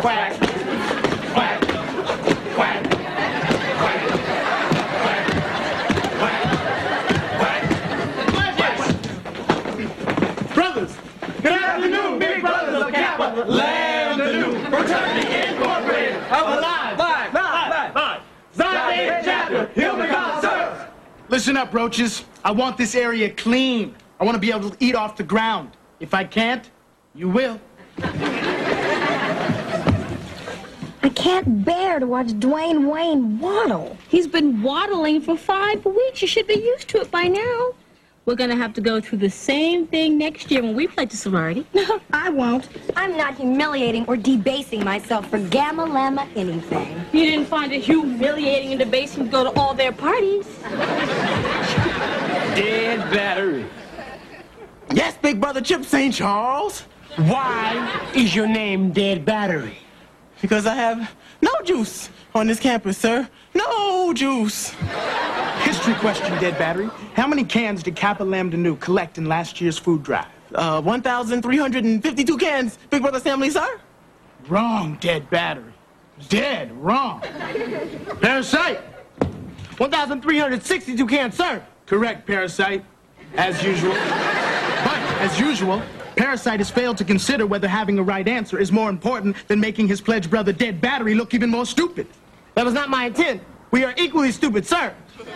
quack, quack, quack, quack, quack, quack. Brothers, good afternoon, big brothers of Kappa, land anew, fraternity incorporated, of alive, live, Zion chapter, here we come, sir. Listen up, roaches. I want this area clean. I want to be able to eat off the ground. If I can't, you will. I can't bear to watch Dwayne Wayne waddle. He's been waddling for 5 weeks. You should be used to it by now. We're going to have to go through the same thing next year when we play to sorority. No, I won't. I'm not humiliating or debasing myself for Gamma Lemma anything. You didn't find it humiliating and debasing to go to all their parties. Dead battery. Yes, Big Brother Chip St. Charles. Why is your name Dead Battery? Because I have no juice on this campus, sir. No juice. History question, Dead Battery. How many cans did Kappa Lambda Nu collect in last year's food drive? 1,352 cans, Big Brother Family, sir. Wrong, Dead Battery. Dead wrong. Parasite. 1,362 cans, sir. Correct, Parasite. As usual. But, as usual, Parasite has failed to consider whether having a right answer is more important than making his pledged brother Dead Battery look even more stupid. That was not my intent. We are equally stupid, sir.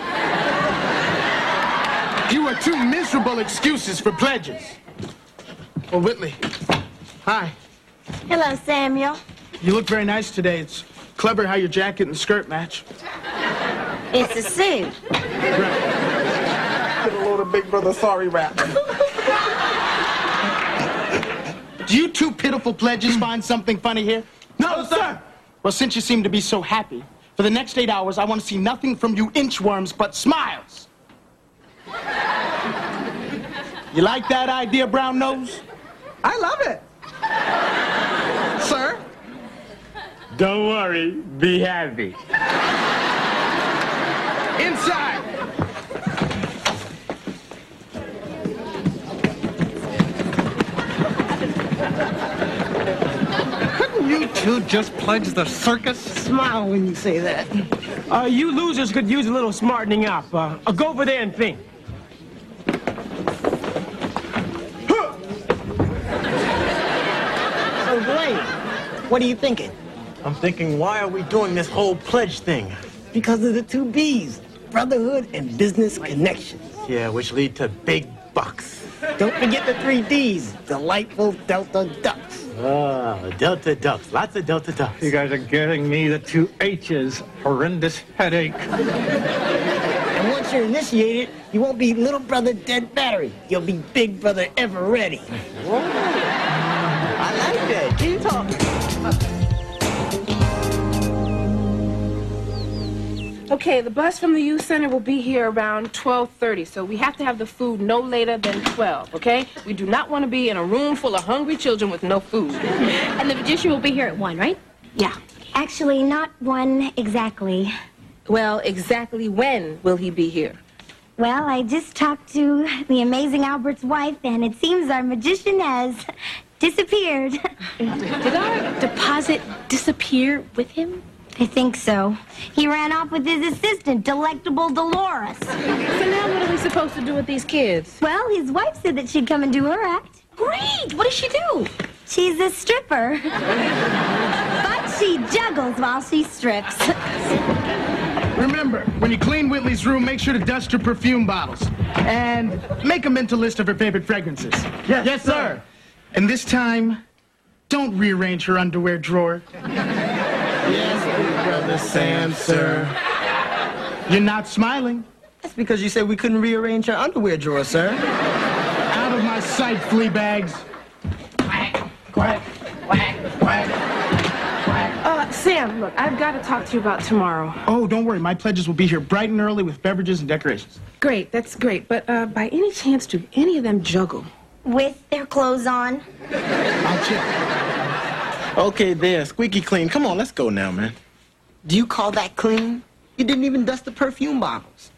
You are two miserable excuses for pledges. Well, Whitley. Hi. Hello, Samuel. You look very nice today. It's clever how your jacket and skirt match. It's a suit. Right. Get a load of Big Brother sorry rap. Do you two pitiful pledges find something funny here? No, sir. Well, since you seem to be so happy, for the next 8 hours, I want to see nothing from you inchworms but smiles. You like that idea, Brown Nose? I love it. Sir? Don't worry, be happy. Inside! Couldn't you two just pledge the circus? Smile when you say that. You losers could use a little smartening up. Go over there and think. So, Dwayne, what are you thinking? I'm thinking, why are we doing this whole pledge thing? Because of the 2 B's, brotherhood and business connections. Yeah, which lead to big bucks. Don't forget the 3 D's, delightful Delta Ducks. Ah, Delta Ducks. Lots of Delta Ducks. You guys are getting me the 2 H's. Horrendous headache. And once you're initiated, you won't be little brother Dead Battery. You'll be big brother Ever Ready. I like that. Keep talking. Okay, the bus from the youth center will be here around 12:30, so we have to have the food no later than 12, okay? We do not want to be in a room full of hungry children with no food. And the magician will be here at 1, right? Yeah. Actually, not 1 exactly. Well, exactly when will he be here? Well, I just talked to the amazing Albert's wife, and it seems our magician has disappeared. Did our deposit disappear with him? I think so. He ran off with his assistant, Delectable Dolores. So now what are we supposed to do with these kids? Well, his wife said that she'd come and do her act. Great! What does she do? She's a stripper. But she juggles while she strips. Remember, when you clean Whitley's room, make sure to dust her perfume bottles. And make a mental list of her favorite fragrances. Yes, sir. And this time, don't rearrange her underwear drawer. Yes, big brother Sam, sir. You're not smiling. That's because you said we couldn't rearrange our underwear drawer, sir. Out of my sight, flea bags. Quack, quack, quack, quack, quack. Sam, look, I've got to talk to you about tomorrow. Oh, don't worry. My pledges will be here bright and early with beverages and decorations. Great, that's great. But by any chance, do any of them juggle? With their clothes on. I'll check. Okay, there. Squeaky clean. Come on, let's go now, man. Do you call that clean? You didn't even dust the perfume bottles.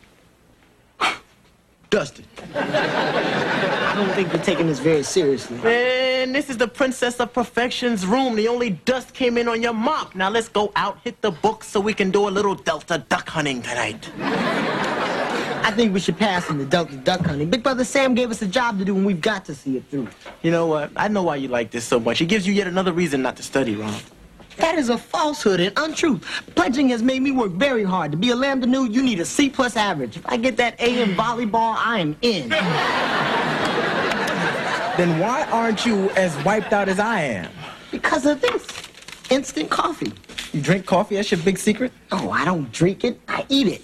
Dusted. I don't think you're taking this very seriously. Man, man, this is the Princess of Perfection's room. The only dust came in on your mop. Now let's go out, hit the books so we can do a little Delta duck hunting tonight. I think we should pass on the Delta duck hunting. Big Brother Sam gave us a job to do, and we've got to see it through. You know what? I know why you like this so much. It gives you yet another reason not to study, Ron. That is a falsehood and untruth. Pledging has made me work very hard. To be a Lambda Nu, you need a C+ average. If I get that A in volleyball, I am in. Then why aren't you as wiped out as I am? Because of this. Instant coffee. You drink coffee? That's your big secret? Oh, I don't drink it. I eat it.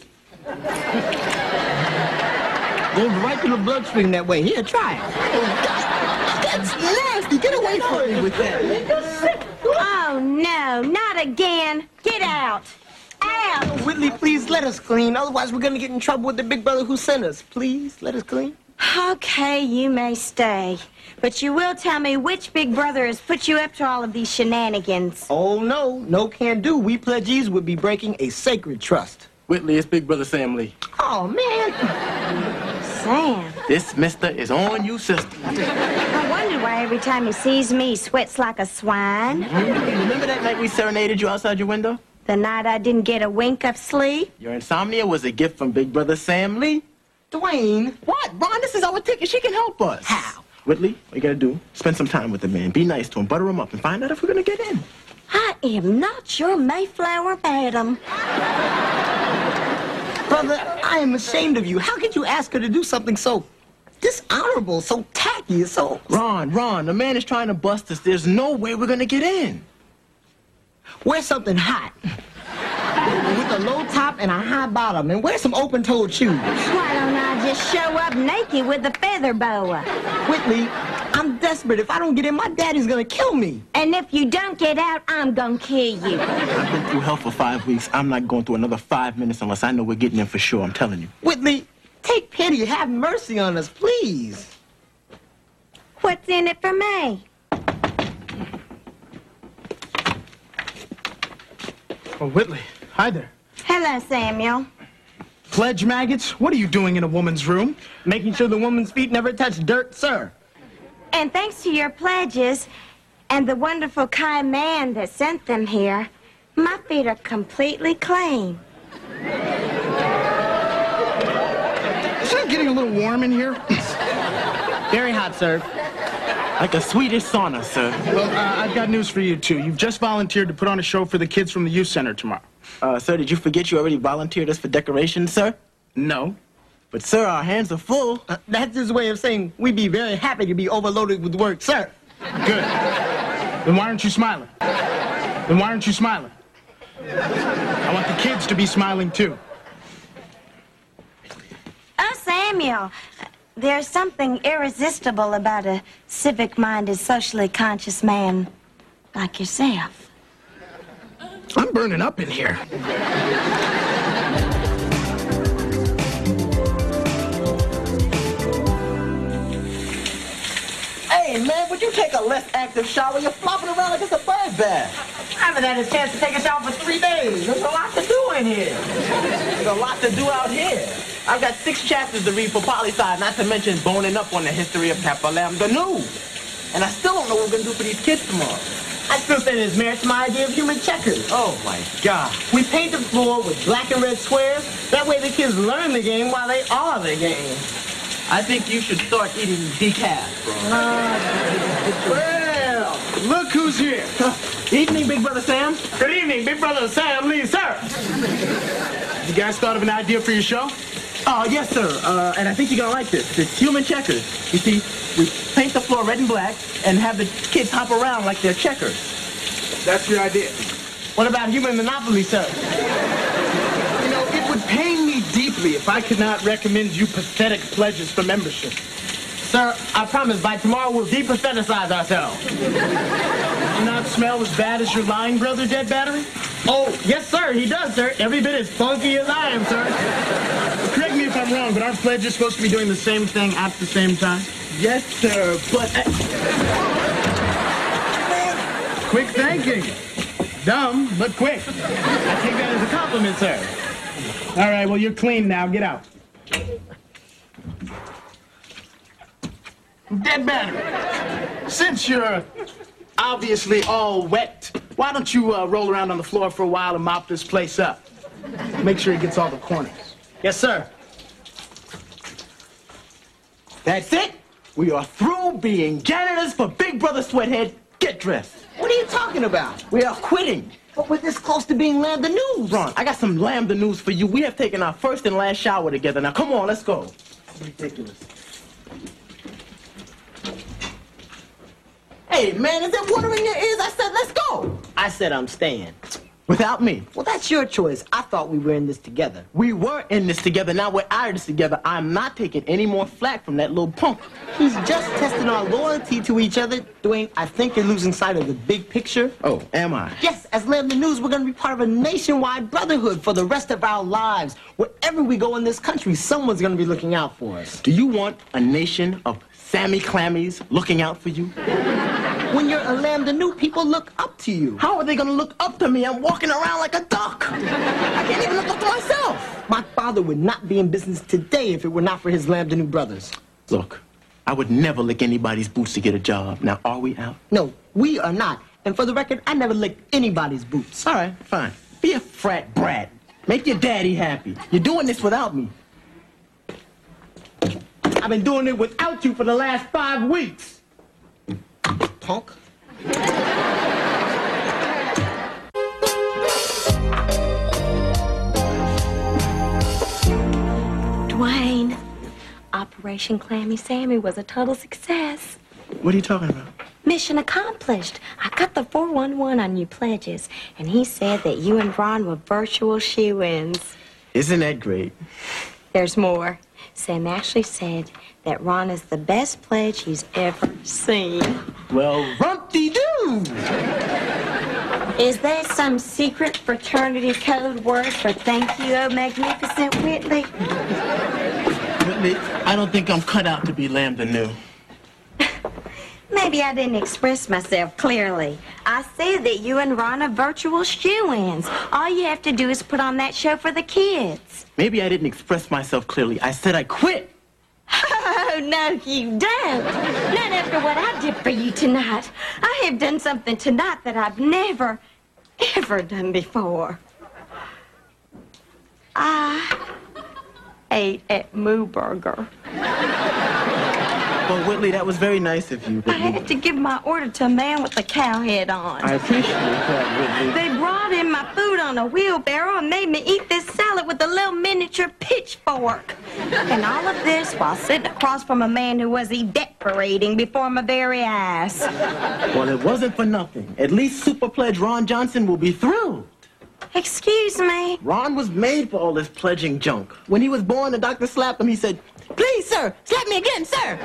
Goes right to the bloodstream that way. Here, try it. Oh, that's nasty. Get away from me with that. Oh, no, not again. Get out. Out. Whitley, please let us clean. Otherwise, we're going to get in trouble with the big brother who sent us. Please, let us clean. Okay, you may stay. But you will tell me which big brother has put you up to all of these shenanigans. Oh, no. No can do. We pledgees would be breaking a sacred trust. Whitley, it's Big Brother Sam Lee. Oh, man. Sam. This mister is on you, sister. I wonder why every time he sees me, he sweats like a swine. Remember that night we serenaded you outside your window? The night I didn't get a wink of sleep. Your insomnia was a gift from Big Brother Sam Lee. Dwayne. What? Ron, this is our ticket. She can help us. How? Whitley, what you gotta do, spend some time with the man. Be nice to him, butter him up, and find out if we're gonna get in. I am not your Mayflower madam. Brother, I am ashamed of you. How could you ask her to do something so dishonorable, so tacky, so... Ron, the man is trying to bust us. There's no way we're gonna get in. Wear something hot. With a low top and a high bottom. And wear some open-toed shoes. Why don't I just show up naked with a feather boa? Whitley, I'm desperate. If I don't get in, my daddy's gonna kill me. And if you don't get out, I'm gonna kill you. I've been through hell for 5 weeks. I'm not going through another 5 minutes unless I know we're getting in for sure. I'm telling you. Whitley, take pity. Have mercy on us, please. What's in it for me? Oh, Whitley. Hi there. Hello, Samuel. Pledge maggots? What are you doing in a woman's room? Making sure the woman's feet never touch dirt, sir. And thanks to your pledges and the wonderful kind man that sent them here, my feet are completely clean. Isn't it getting a little warm in here? Very hot, sir. Like a Swedish sauna, sir. Well, I've got news for you, too. You've just volunteered to put on a show for the kids from the youth center tomorrow. Sir, did you forget you already volunteered us for decorations, sir? No. But, sir, our hands are full. That's his way of saying we'd be very happy to be overloaded with work, sir. Good. Then why aren't you smiling? Then why aren't you smiling? I want the kids to be smiling, too. Oh, Samuel, there's something irresistible about a civic-minded, socially conscious man like yourself. I'm burning up in here. Hey, man, would you take a less active shower? You're flopping around like it's a bird bath. I haven't had a chance to take a shower for 3 days. There's a lot to do in here. There's a lot to do out here. I've got 6 chapters to read for poli-sci, not to mention boning up on the history of Kappa Lambda Nu. And I still don't know what we're going to do for these kids tomorrow. I still say there's merit to my idea of human checkers. Oh, my God. We paint the floor with black and red squares. That way the kids learn the game while they are the game. I think you should start eating decaf, bro. Well, look who's here. Evening, Big Brother Sam. Good evening, Big Brother Sam Lee, sir. You guys thought of an idea for your show? Oh, yes, sir. And I think you're going to like this. It's human checkers. You see, we paint the floor red and black and have the kids hop around like they're checkers. That's your idea. What about human monopoly, sir? You know, it would pain me deeply if I could not recommend you pathetic pledges for membership. Sir, I promise by tomorrow we'll de-pathetize ourselves. Does it not smell as bad as your lying brother, Dead Battery? Oh, yes, sir, he does, sir. Every bit as funky as I am, sir. Correct me if I'm wrong, but aren't pledges supposed to be doing the same thing at the same time? Yes, sir, but... Quick thinking. Dumb, but quick. I take that as a compliment, sir. All right, well, you're clean now. Get out. Dead battery. Since you're obviously all wet, why don't you roll around on the floor for a while and mop this place up? Make sure it gets all the corners. Yes, sir. That's it. We are through being janitors for Big Brother Sweathead. Get dressed. What are you talking about? We are quitting. But we're this close to being Lambda News. Ron, I got some lambda news for you. We have taken our first and last shower together. Now, come on, let's go. Ridiculous. Hey, man, is there water in your ears? I said, let's go. I said I'm staying. Without me. Well, that's your choice. I thought we were in this together. We were in this together. Now we're out of this together. I'm not taking any more flack from that little punk. He's just testing our loyalty to each other. Dwayne, I think you're losing sight of the big picture. Oh, am I? Yes, as Lambda News, we're going to be part of a nationwide brotherhood for the rest of our lives. Wherever we go in this country, someone's going to be looking out for us. Do you want a nation of Sammy Clammies looking out for you? When you're a Lambda New, people look up to you. How are they going to look up to me? I'm walking around like a duck. I can't even look up to myself. My father would not be in business today if it were not for his Lambda New brothers. Look, I would never lick anybody's boots to get a job. Now, are we out? No, we are not. And for the record, I never licked anybody's boots. All right, fine. Be a frat brat. Make your daddy happy. You're doing this without me. I've been doing it without you for the last 5 weeks. Punk. Dwayne, Operation Clammy Sammy was a total success. What are you talking about? Mission accomplished. I got the 411 on your pledges, and he said that you and Ron were virtual shoo-ins. Isn't that great? There's more. Sam actually said that Ron is the best pledge he's ever seen. Well, rump-de-doo! Is there some secret fraternity code word for thank you, oh magnificent Whitley? Whitley, I don't think I'm cut out to be Lambda New. Maybe I didn't express myself clearly. I said that you and Ron are virtual shoo-ins. All you have to do is put on that show for the kids. Maybe I didn't express myself clearly. I said I quit. Oh, no, you don't. Not after what I did for you tonight. I have done something tonight that I've never, ever done before. I ate at Moo Burger. Well, Whitley, that was very nice of you. I had to give my order to a man with a cow head on. I appreciate that, Whitley. They brought in my food on a wheelbarrow and made me eat this salad with a little miniature pitchfork. And all of this while sitting across from a man who was evaporating before my very eyes. Well, it wasn't for nothing. At least Super Pledge Ron Johnson will be thrilled. Excuse me? Ron was made for all this pledging junk. When he was born, the doctor slapped him. He said, "Please, sir, slap me again, sir."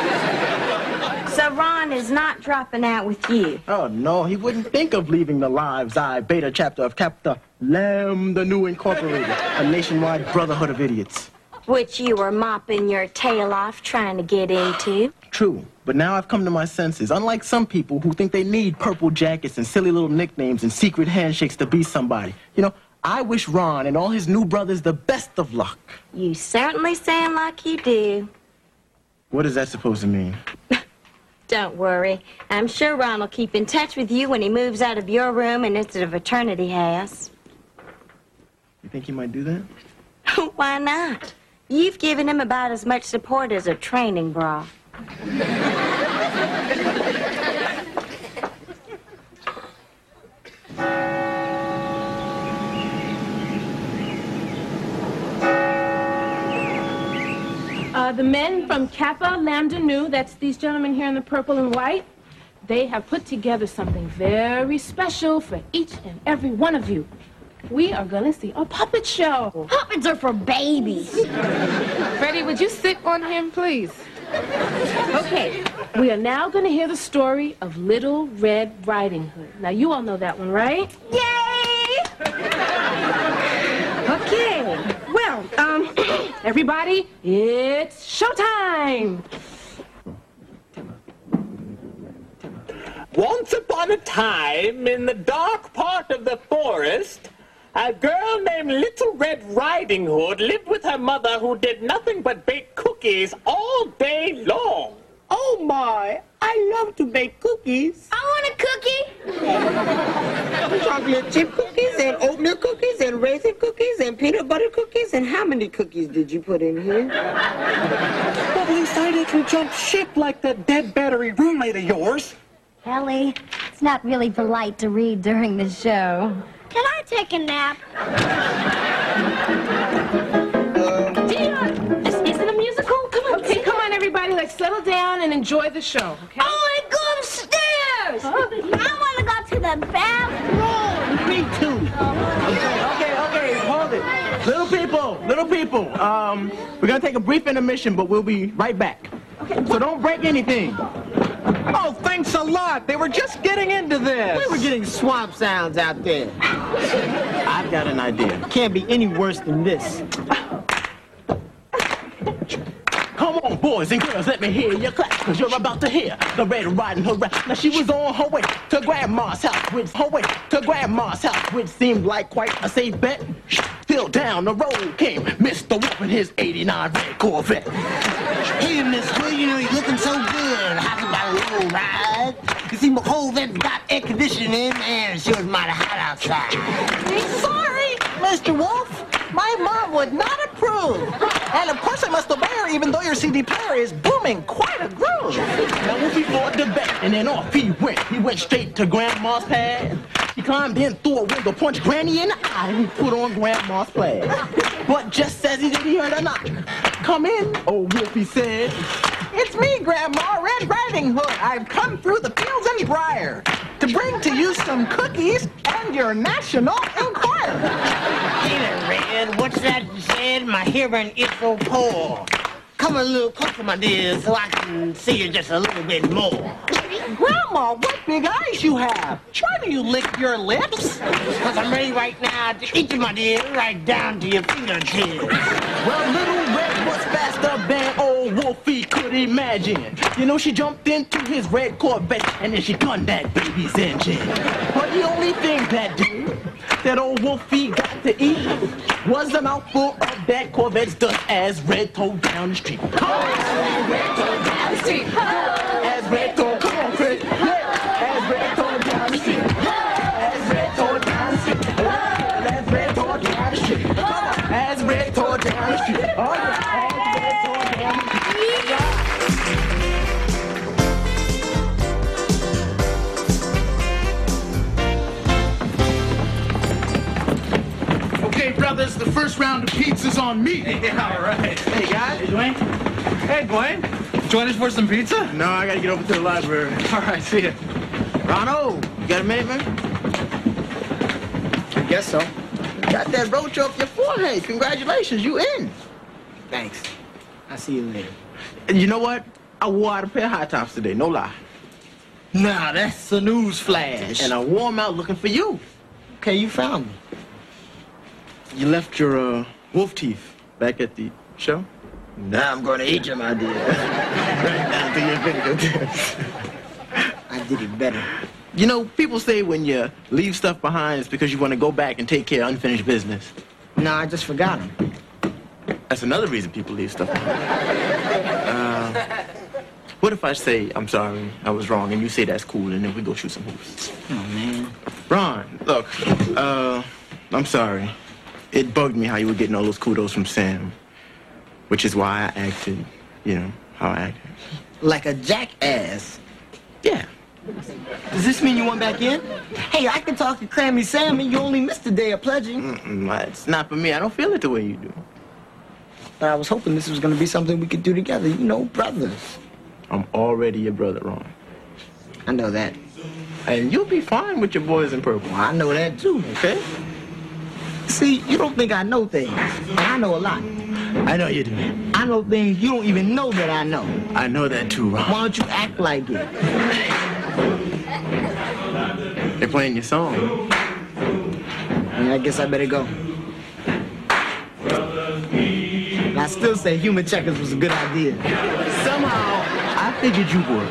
So Ron is not dropping out with you? Oh, no, he wouldn't think of leaving the Lives I Beta chapter of Kappa Lambda New Incorporated, a nationwide brotherhood of idiots. Which you were mopping your tail off trying to get into. True, but now I've come to my senses. Unlike some people who think they need purple jackets and silly little nicknames and secret handshakes to be somebody. You know, I wish Ron and all his new brothers the best of luck. You certainly sound like you do. What is that supposed to mean? Don't worry. I'm sure Ron will keep in touch with you when he moves out of your room and into the fraternity house. You think he might do that? Why not? You've given him about as much support as a training bra. The men from Kappa Lambda Nu, that's these gentlemen here in the purple and white, they have put together something very special for each and every one of you. We are going to see a puppet show. Puppets are for babies. Freddie, would you sit on him, please? Okay, we are now going to hear the story of Little Red Riding Hood. Now, you all know that one, right? Yay! Okay, well, everybody, it's showtime! Once upon a time, in the dark part of the forest, a girl named Little Red Riding Hood lived with her mother, who did nothing but bake cookies all day long. Oh my, I love to bake cookies. I want a cookie. Chocolate chip cookies and oatmeal cookies and raisin cookies and peanut butter cookies. And how many cookies did you put in here? At least I didn't jump ship like that dead battery roommate of yours. Ellie, it's not really polite to read during the show. Can I take a nap? This isn't a musical. Come on. Okay, come on, everybody. Let's settle down and enjoy the show, okay? I want to go upstairs. I want to go to the bathroom. Me too. Okay, hold it. Little people, we're gonna take a brief intermission, but we'll be right back. Okay. So don't break anything. Oh, thanks a lot. They were just getting into this. We were getting swamp sounds out there. I've got an idea. Can't be any worse than this. Come on, boys and girls, let me hear you clap, cause you're about to hear the Red Riding Hood rap. Now she was on her way to Grandma's house, which seemed like quite a safe bet. Still down the road came Mr. Wolf in his '89 red Corvette. Hey, Miss Hood, you know you're looking so good. How's about a little ride? You see, my Corvette's got air conditioning and sure is mighty hot outside. Sorry, Mr. Wolf. My mom would not approve. And of course I must obey her even though your CD player is booming quite a groove. Now Wolfie bought the bet and then off he went. He went straight to Grandma's pad. He climbed in through a window, punched Granny in the eye, and he put on Grandma's flag. But just as he did, he heard a knock. Come in, old Wolfie said. It's me, Grandma, Red Riding Hood. I've come through the fields and briar to bring to you some cookies and your National Enquirer. Hey there, Red, what's that you said? My hearing is so poor. Come a little closer, my dear, so I can see you just a little bit more. Grandma, what big eyes you have. Try to you lick your lips. Because I'm ready right now to eat you, my dear, right down to your fingertips. Well, little Red was faster than old Wolfie could imagine. You know, she jumped into his red Corvette and then she gunned that baby's engine. But the only thing that old Wolfie got to eat was a mouthful of that Corvette's dust as Red towed down the street. As Red towed, come on, Chris. As Red towed down the street. As Red towed down the street. As Red towed down the street. As Red towed down the street. Oh, yeah. As Red towed down the Okay, brothers, the first round of pizza's on me. Yeah, all right. Hey, guys. Hey, Dwayne. Hey, Dwayne. Join us for some pizza? No, I gotta get over to the library. All right, see ya. Ronald, you got a minute, man? I guess so. Got that roach off your forehead. Congratulations, you in. Thanks. I'll see you later. And you know what? I wore out a pair of high tops today, no lie. Nah, that's a news flash. And I wore them out looking for you. Okay, you found me. You left your wolf teeth back at the show? Now I'm gonna eat you, my dear. Right down to your fingertips. I did it better. You know, people say when you leave stuff behind, it's because you want to go back and take care of unfinished business. No, I just forgot them. That's another reason people leave stuff behind. What if I say, I'm sorry, I was wrong, and you say that's cool, and then we go shoot some hoops? Oh, man. Ron, look, I'm sorry. It bugged me how you were getting all those kudos from Sam, which is why I acted, you know, how I acted. Like a jackass. Yeah. Does this mean you want back in? Hey, I can talk to Clammy Sam and you only missed a day of pledging. It's not for me. I don't feel it the way you do. But I was hoping this was going to be something we could do together. You know, brothers. I'm already your brother, Ron. I know that. And you'll be fine with your boys in purple. Well, I know that too. Okay? See, you don't think I know things. But I know a lot. I know you do. I know things you don't even know that I know. I know that too, Ron. Why don't you act like it? They're playing your song. And I guess I better go. And I still say human checkers was a good idea. Somehow, I figured you would.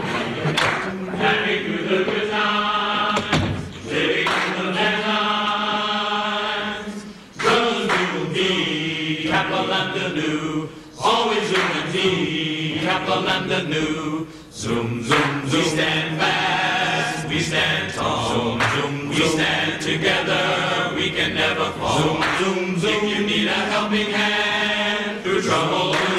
Always unity, capital and the new. Zoom, zoom, zoom. We stand fast, we stand tall. Zoom, zoom, we stand together, we can never fall. Zoom, zoom, zoom. If you need a helping hand through trouble.